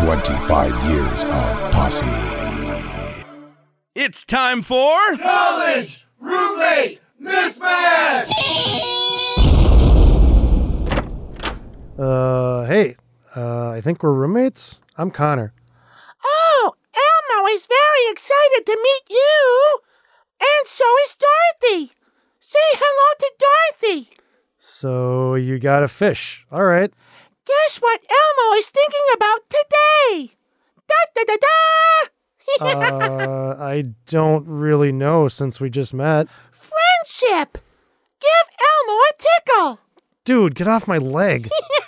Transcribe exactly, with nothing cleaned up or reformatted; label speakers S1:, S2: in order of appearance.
S1: twenty-five years of Posse.
S2: It's time for...
S3: College Roommate Mismatch!
S4: Uh, hey, uh, I think we're roommates. I'm Connor.
S5: Oh, Elmo is very excited to meet you. And so is Dorothy. Say hello to Dorothy.
S4: So you got a fish. All right.
S5: Guess what Elmo is thinking about today? Da da da da!
S4: uh, I don't really know since we just met.
S5: Friendship! Give Elmo a tickle!
S4: Dude, get off my leg.